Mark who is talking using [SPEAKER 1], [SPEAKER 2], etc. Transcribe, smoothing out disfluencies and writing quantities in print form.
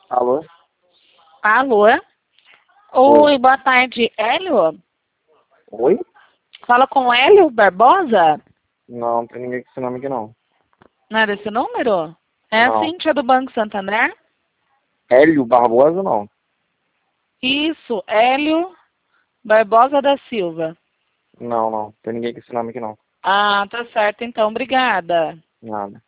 [SPEAKER 1] Alô?
[SPEAKER 2] Alô? Oi, boa tarde. Hélio?
[SPEAKER 1] Oi?
[SPEAKER 2] Fala com Hélio Barbosa?
[SPEAKER 1] Não tem ninguém com esse nome aqui não.
[SPEAKER 2] Não é desse número? É a
[SPEAKER 1] Não.
[SPEAKER 2] Cíntia do Banco Santander?
[SPEAKER 1] Hélio Barbosa não.
[SPEAKER 2] Isso, Hélio Barbosa da Silva.
[SPEAKER 1] Não. Tem ninguém com esse nome aqui não.
[SPEAKER 2] Ah, tá certo então, obrigada.
[SPEAKER 1] Nada.